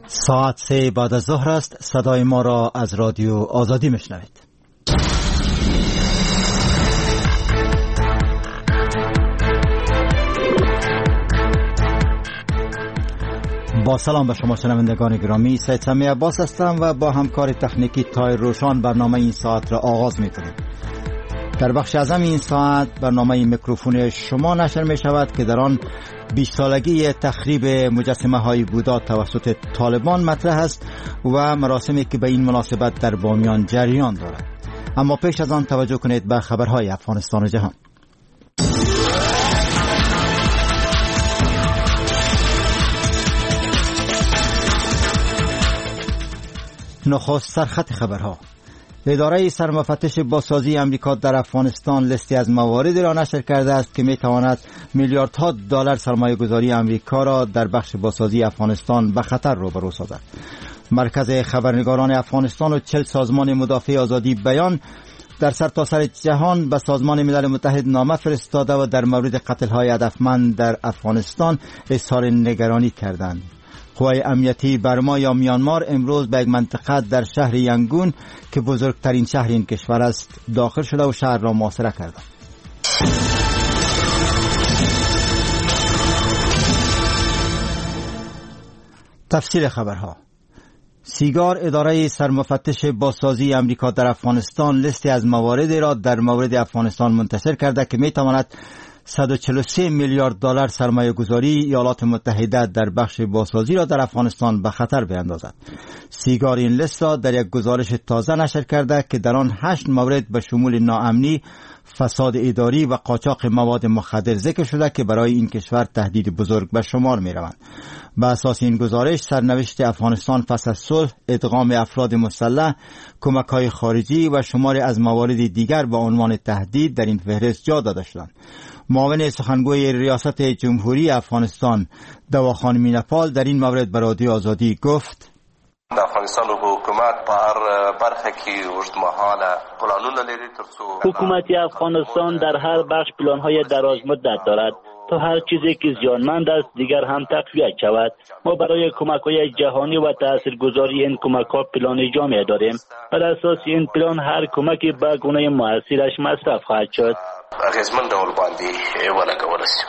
ساعت 3 بعد از ظهر است. صدای ما را از رادیو آزادی میشنوید. با سلام به شما شنوندگان گرامی، سید سمی عباس هستم و با همکار تکنیکی تایر روشان برنامه این ساعت را آغاز می‌کنیم. در بخش اعظم این ساعت برنامه میکروفون شما نشر می شود که در آن 20 سالگی تخریب مجسمه های بودا توسط طالبان مطرح است و مراسمی که به این مناسبت در بامیان جریان دارد. اما پیش از آن توجه کنید به خبرهای افغانستان و جهان. نخست سرخط خبرها. اداره سرمفتش بازسازی امریکا در افغانستان لیستی از مواردی را نشر کرده است که میتواند میلیاردها دلار سرمایه گذاری امریکا را در بخش بازسازی افغانستان به خطر روبرو سازد. مرکز خبرنگاران افغانستان و 40 سازمان مدافع آزادی بیان در سرتاسر جهان به سازمان ملل متحد نامه فرستاده و در مورد قتل‌های هدفمند در افغانستان اظهار نگرانی کردند. قوای امنیتی برما یا میانمار امروز به یک منطقه در شهر ینگون که بزرگترین شهر این کشور است داخل شده و شهر را محاصره کرده. تفصیل خبرها. سیگار اداره سرمفتش بازسازی امریکا در افغانستان لیستی از مواردی را در مورد افغانستان منتشر کرده که میتواند 143 میلیارد دلار سرمایه گذاری ایالات متحده در بخش بازسازی را در افغانستان به خطر بیندازد. سیگار این لیست را در یک گزارش تازه نشر کرده که در آن 8 مورد به شمول ناامنی، فساد اداری و قاچاق مواد مخدر ذکر شده که برای این کشور تهدید بزرگ به شمار می روند. به اساس این گزارش سرنوشت افغانستان پس از صلح، ادغام افراد مسلح، کمک‌های خارجی و شماری از موارد دیگر با عنوان تهدید در این فهرست جا داده شدند. معاون سخنگوی ریاست جمهوری افغانستان دوا خانم مینپال در این مورد به رادیو آزادی گفت: د افغانستان حکومت په هر برخه کې اوږدمهاله پلانونه لري ترڅو حکومت افغانستان در هر بخش پلان‌های دراز مدت دارد تا هر چیزی که زیانمند است دیگر هم تقویت شود. ما برای کمک‌های جهانی و تاثیرگذاری این کمک‌ها پلان جامع داریم. بر اساس این پلان هر کمکی به گونه مؤثرش مصرف خواهد شد. اغیزمن ډول باندې ولګول شي.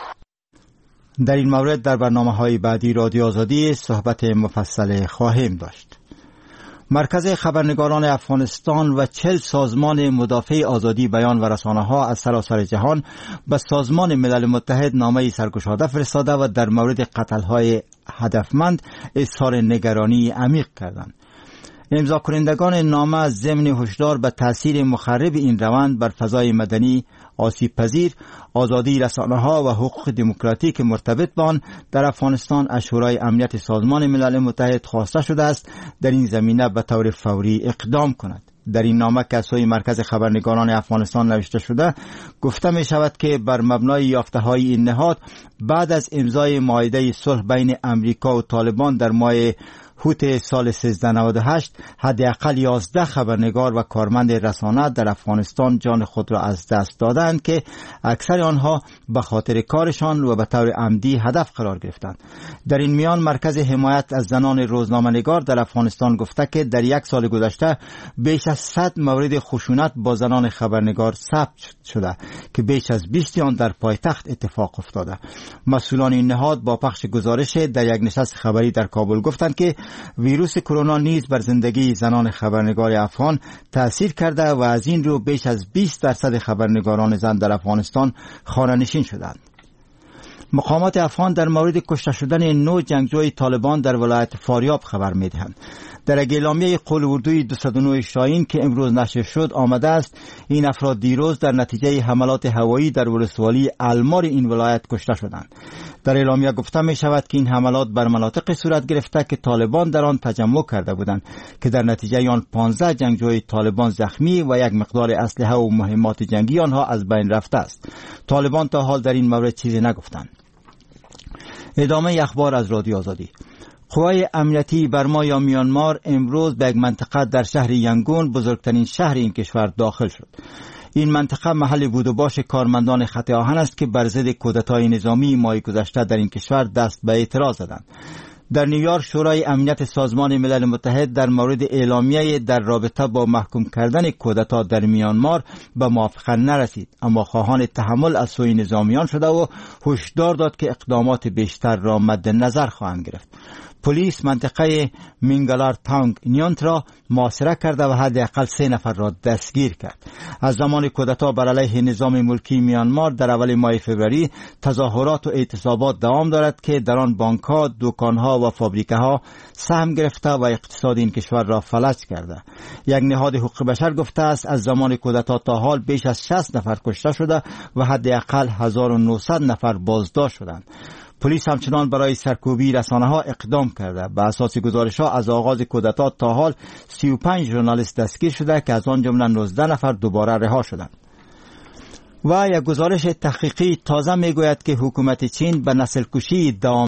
در این مورد در برنامه‌های بعدی رادیو آزادی صحبت مفصل خواهیم داشت. مرکز خبرنگاران افغانستان و 40 سازمان مدافع آزادی بیان و رسانه‌ها از سراسر جهان به سازمان ملل متحد نامه سرگشاده فرستاده و در مورد قتل‌های هدفمند اظهار نگرانی عمیق کردند. امضا کنندگان نامه ضمن هشدار به تأثیر مخرب این روند بر فضای مدنی، آسیب پذیر، آزادی رسانه‌ها و حقوق دموکراتیک مرتبط با آن در افغانستان از شورای امنیت سازمان ملل متحد خواسته شده است در این زمینه به طور فوری اقدام کند. در این نامه که از سوی مرکز خبرنگاران افغانستان نوشته شده گفته می شود که بر مبنای یافته‌های این نهاد بعد از امضای معاهده صلح بین امریکا و طالبان در ماه هوت سال 1398 حداقل 11 خبرنگار و کارمند رسانه در افغانستان جان خود را از دست دادند که اکثر آنها به خاطر کارشان و به طور عمدی هدف قرار گرفتند. در این میان مرکز حمایت از زنان روزنامه‌نگار در افغانستان گفته که در یک سال گذشته بیش از 100 مورد خشونت با زنان خبرنگار ثبت شده که بیش از 20 آن در پایتخت اتفاق افتاده. مسئولان این نهاد با پخش گزارش در یک نشست خبری در کابل گفتند که ویروس کرونا نیز بر زندگی زنان خبرنگار افغان تأثیر کرده و از این رو بیش از 20% خبرنگاران زن در افغانستان خانه‌نشین شدند. مقامات افغان در مورد کشته شدن 9 جنگجوی طالبان در ولایت فاریاب خبر می‌دهند. در اعلامیه قول‌اردوی 209 شاهین که امروز نشر شد آمده است این افراد دیروز در نتیجه حملات هوایی در ولسوالی المار این ولایت کشته شدند. در اعلامیه گفته می شود که این حملات بر مناطقی صورت گرفته که طالبان در آن تجمع کرده بودند که در نتیجه آن 15 جنگجوی طالبان زخمی و یک مقدار اسلحه و مهمات جنگی آنها از بین رفته است. طالبان تا حال در این مورد چیزی نگفتند. ادامه اخبار از رادیو آزادی. قوای امنیتی برما یا میانمار امروز به یک منطقه در شهر ینگون بزرگترین شهر این کشور داخل شد. این منطقه محل بود و باش کارمندان خط آهن است که بر ضد کودتای نظامی ماه گذشته در این کشور دست به اعتراض زدند. در نیویورک شورای امنیت سازمان ملل متحد در مورد اعلامیه در رابطه با محکوم کردن کودتا در میانمار به موافقت نرسید، اما خواهان تحمل از سوی نظامیان شده و هشدار داد که اقدامات بیشتر را مد نظر خواهند گرفت. پلیس منطقه مینگالار تانگ نیونت را محاصره کرده و حداقل 3 نفر را دستگیر کرد. از زمان کودتا بر علیه نظام ملکی میانمار در اول ماه فوریه تظاهرات و اعتصابات دوام دارد که در آن بانک‌ها، دکان‌ها و فابریکه‌ها سهم گرفته و اقتصاد این کشور را فلج کرده. یک نهاد حقوق بشر گفته است از زمان کودتا تا حال بیش از 60 نفر کشته شده و حداقل 1900 نفر بازداشت شدند. پلیس همچنان برای سرکوبی رسانه‌ها اقدام کرده. به اساس گزارش‌ها از آغاز کودتا تا حال 35 ژورنالیست دستگیر شده که از آن جمله 19 نفر دوباره رها شدند. و یک گزارش تحقیقی تازه میگوید که حکومت چین به نسل کشی